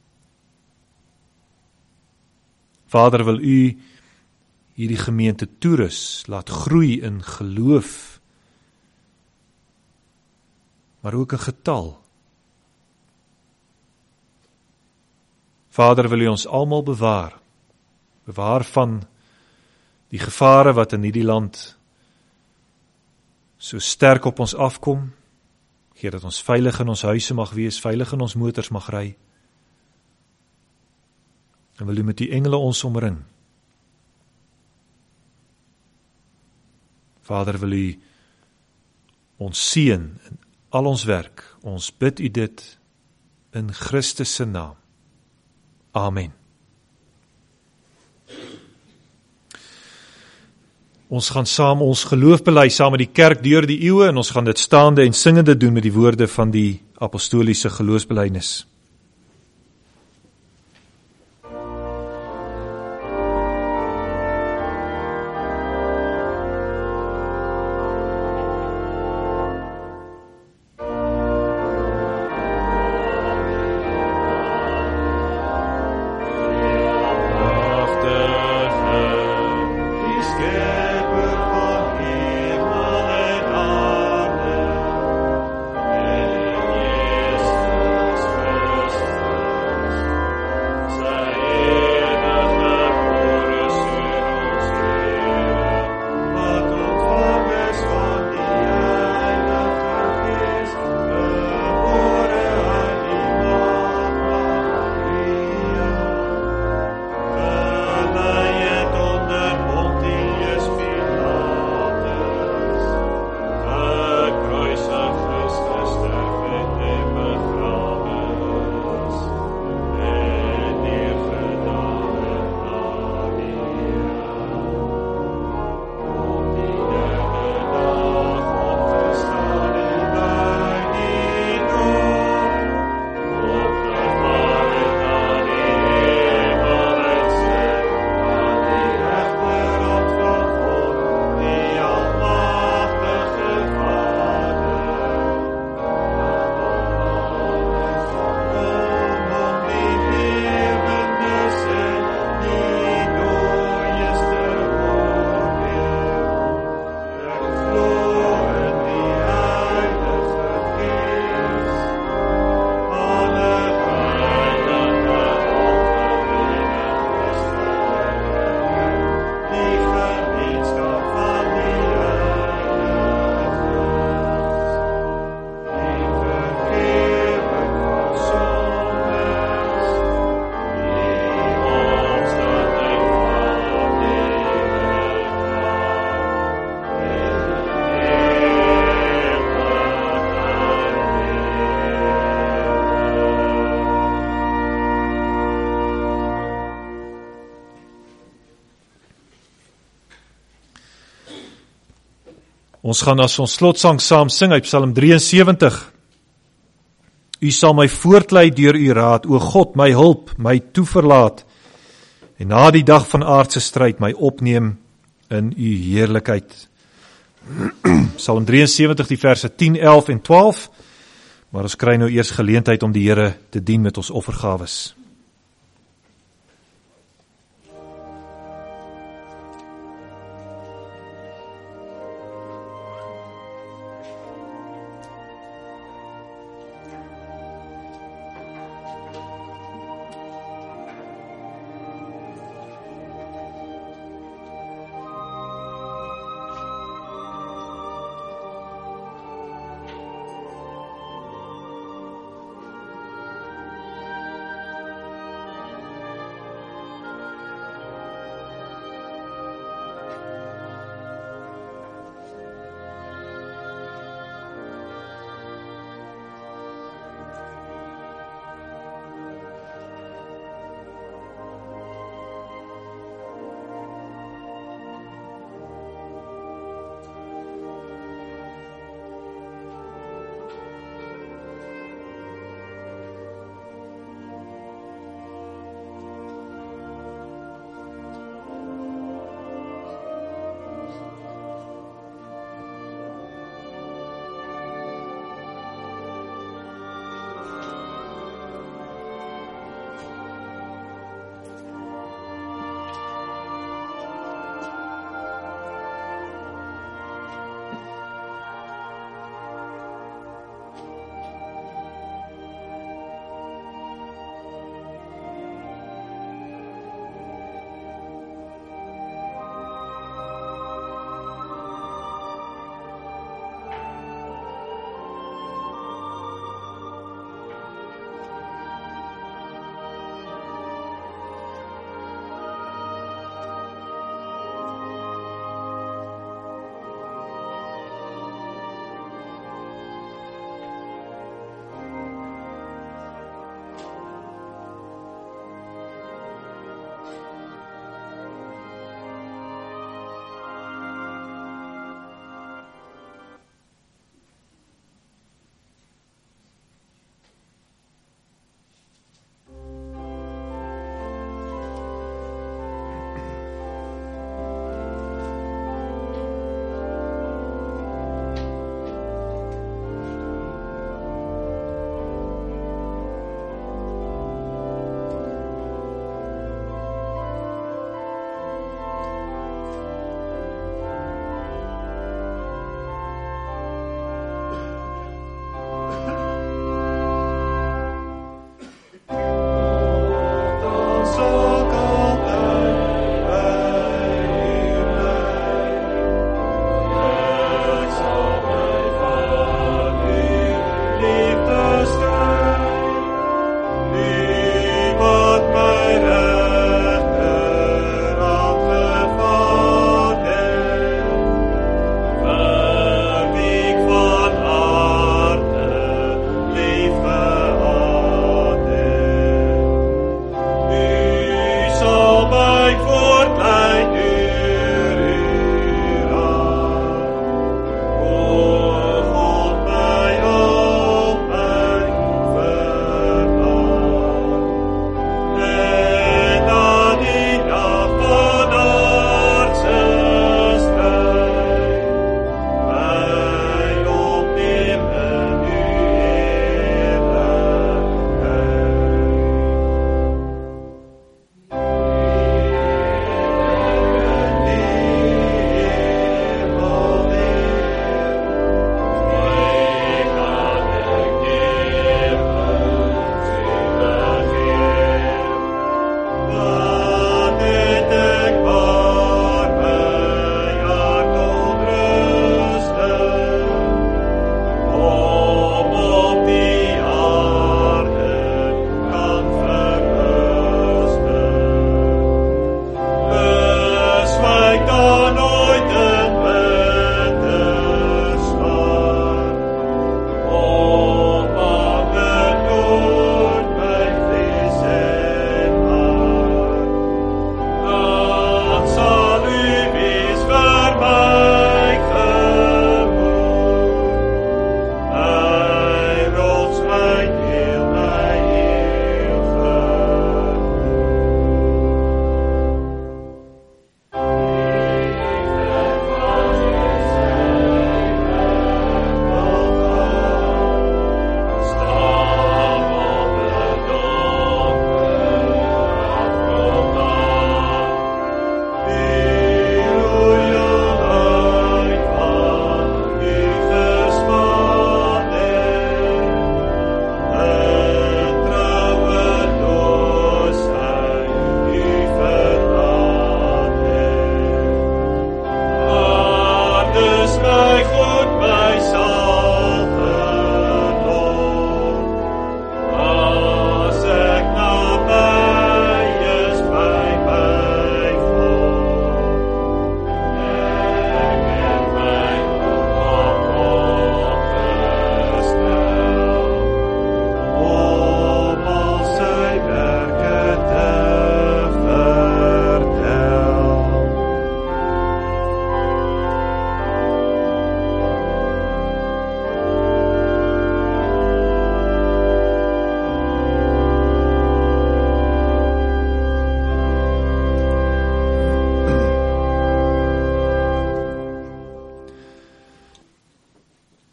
Vader, wil U hierdie gemeente toerus, laat groei in geloof, maar ook in getal. Vader, wil U ons almal bewaar van die gevare wat in hierdie land so sterk op ons afkom. Gee dat ons veilig in ons huise mag wees, veilig in ons motors mag ry. En wil U met die engele ons omring. Vader, wil U ons seën in al ons werk. Ons bid U dit in Christus se naam. Amen. Ons gaan saam ons geloof bely, saam met die kerk deur die eeue, en ons gaan dit staande en singende doen met die woorde van die apostoliese geloofsbelijdenis. Amen. Ons gaan as ons slotsang saam sing uit Psalm 73. U sal my voortlei deur u raad, o God, my hulp, my toeverlaat, en na die dag van aardse stryd my opneem in u heerlikheid. Psalm 73, die verse 10, 11 en 12, maar ons kry nou eers geleentheid om die Here te dien met ons offergawes.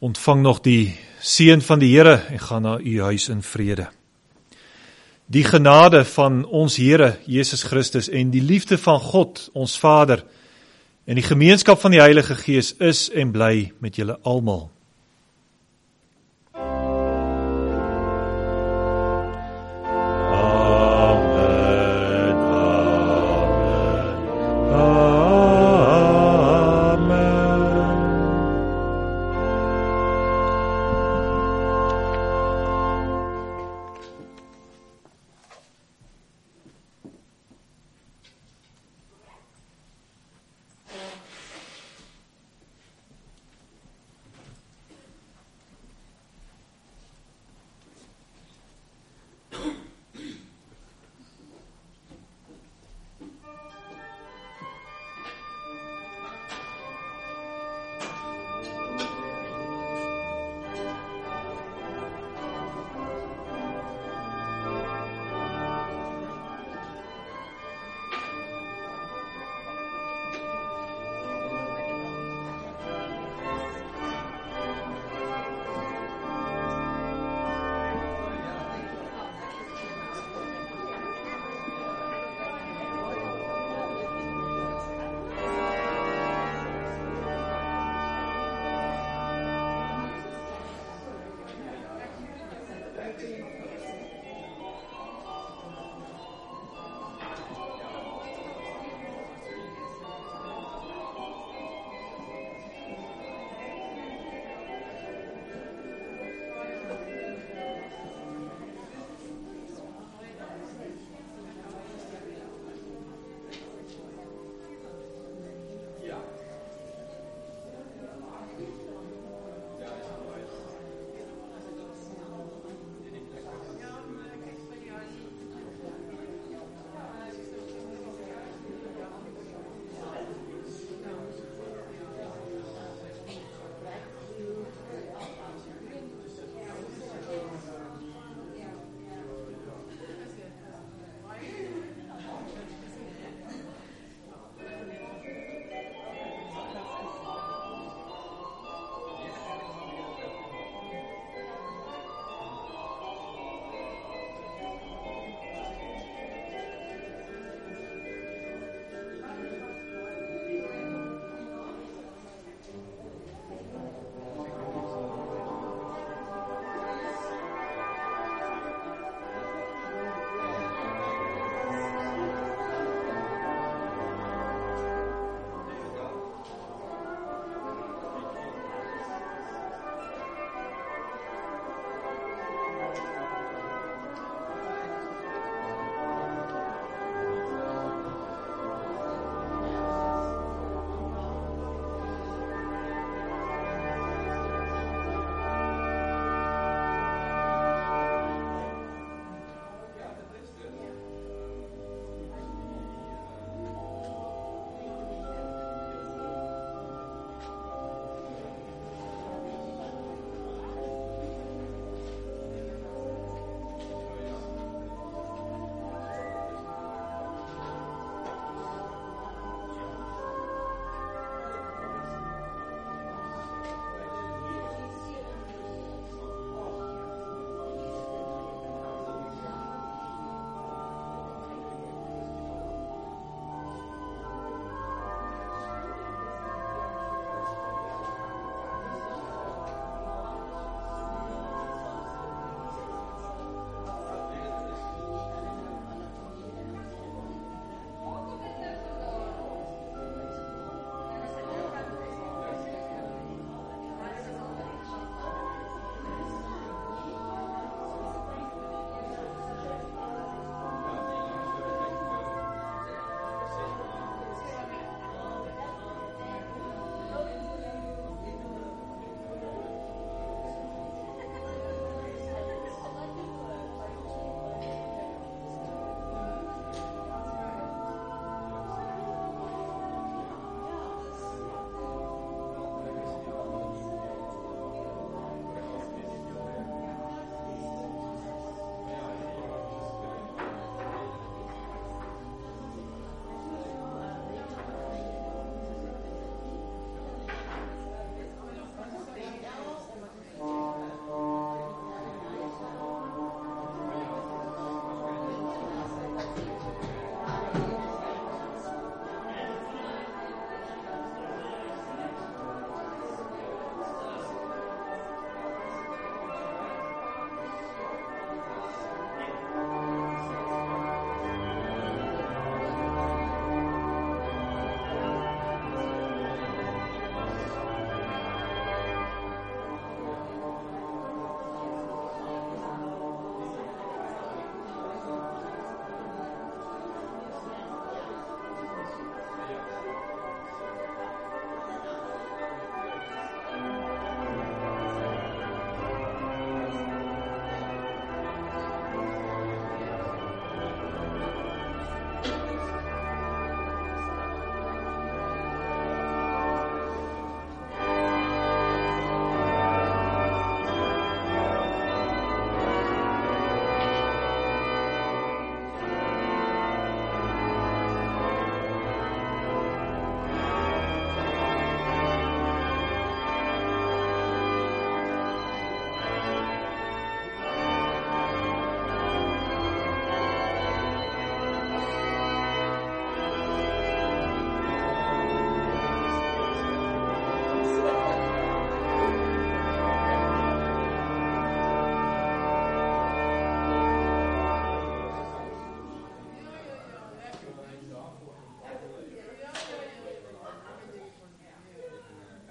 Ontvang nog die seën van die Here en gaan na u huis in vrede. Die genade van ons Here Jesus Christus en die liefde van God, ons Vader, en die gemeenskap van die Heilige Gees is en bly met julle almal.